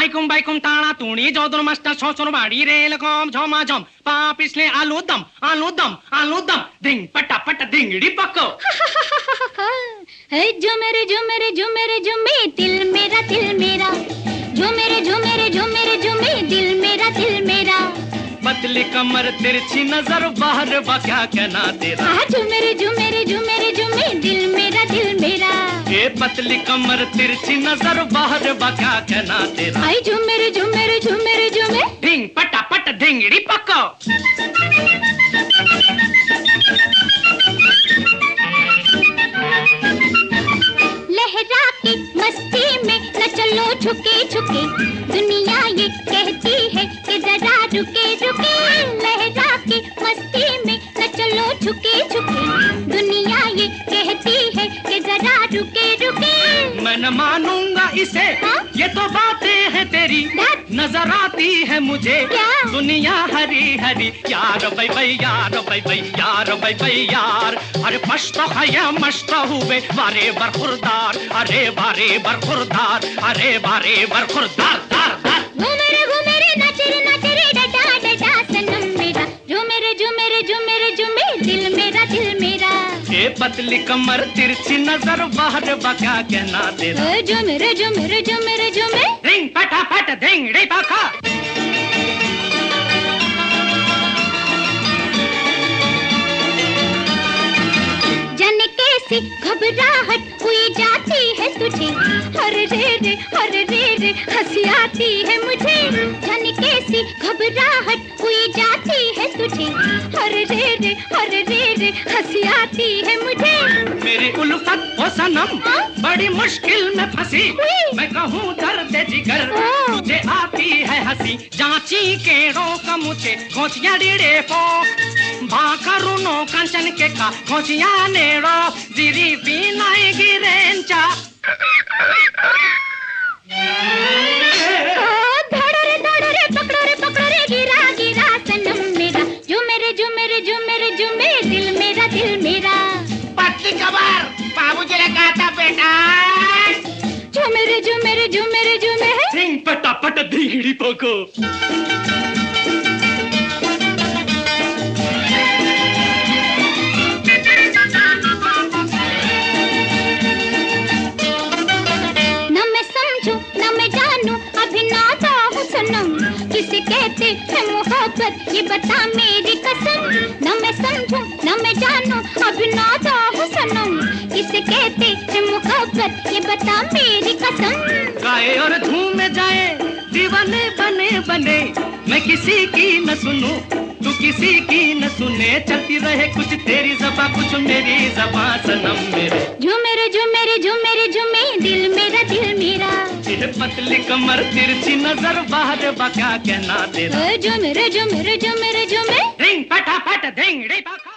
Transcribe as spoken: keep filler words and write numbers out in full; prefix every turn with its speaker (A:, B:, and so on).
A: आइकुम बाइकुम ताड़ा तूणी जोदर मस्ता छोचर बाड़ी rail cum झमा झम पा पिछले आलू दम आलू दम आलू दम धिंग पटा पट धिंगड़ी पको।
B: है जो मेरे जो मेरे जो मेरे जो मे दिल मेरा दिल मेरा जो मेरे जो मेरे जो मेरे जो मे दिल मेरा दिल मेरा।
A: पतली कमर तिरछी नजर बाहर बा क्या कहना तेरा।
B: हाँ जो मेरे जो मेरे जो मेरे जो मे दिल मेरा दिल मेरा।
A: ये पतली कमर तिरछी नजर बाहर बा क्या कहना तेरा।
B: आई जो मेरे जो मेरे जो मेरे जो मे
A: धिंग पटा पट धिंगड़ी पको।
B: लहरा के मस्ती में न चलो झुके झुके दुनिया ये कहती है कि जरा रुके रुके। लहरा के मस्ती में न चलो झुके झुके दुनिया ये कहती है कि जरा रुके रुके।
A: मैं न मानूंगा इसे।
B: हाँ?
A: ये तो बातें हैं तेरी नजर आती है मुझे
B: क्या?
A: दुनिया हरी हरी यार भाई भाई यार भाई भाई यार भाई भाई यार। अरे मस्त है मस्त हुए बारे बरखुरदार अरे बारे बरखुरदार अरे बारे बरखुरदार दार दार।
B: वो मेरे वो मेरे नाचे रे नाचे रे डडा डडा सनम मेरा जो मेरे जो मेरे जो मेरे जो मेरे दिल मेरा दिल मेरा।
A: ये पतली कमर तिरछी नजर बाहर बा क्या कहना तेरा।
B: जो मेरे जो मेरे जो मेरे जो मेरे
A: धिंग पटा पट धिंगड़ी पका।
B: जाने कैसी घबराहट हुई जाती है तुझे हर रे रे हर रे रे हंसी आती है मुझे। जाने कैसी घबराहट हुई जाती है तुझे हर रे रे हर रे रे हंसी आती है मुझे।
A: मेरी उल्फत ओ सनम बड़ी मुश्किल में फंसी मैं कहूँ दर्द जिगर तुझे आती है हंसी। जांची केड़ों का मुझे खोचिया डीड़े पो भाकरुनो कंचन के का खोचिया नेड़ो जिरी पीनाई गिरेंचा।
B: धड़ो रे धड़ो रे पकड़ो रे पकड़ो रे गिरा गिरा सनम मेरा जो मेरे जो मेरे जो मेरे जो मेरे दिल मेरा दिल मेरा।
A: पतली कमर बाबूजी ने कहा था बेटा
B: जो मेरे जो मेरे जो मेरे जो मेरे
A: धिंग पटा पट धिंगड़ी पको।
B: किसे कहते हैं मोहब्बत ये बता मेरी कसम। न मैं समझूं न मैं जानूं अभी नाता हूँ सनम। किसे कहते हैं मोहब्बत ये बता मेरी कसम।
A: गाए और झूमे जाए दीवाने बने बने मैं किसी की न सुनूं तू किसी की न सुने। चलती रहे कुछ तेरी ज़बां कुछ मेरी ज़बां सनम मेरे।
B: जो मेरे जो मेरे जो मेरे जो मेरे दिल मेरा दिल मेरा।
A: ये पतली कमर तिरछी नजर बाहर बा क्या कहना तेरा।
B: जो मेरे जो मेरे जो मेरे जो मेरे
A: धिंग पटा पट धिंगड़ी पका।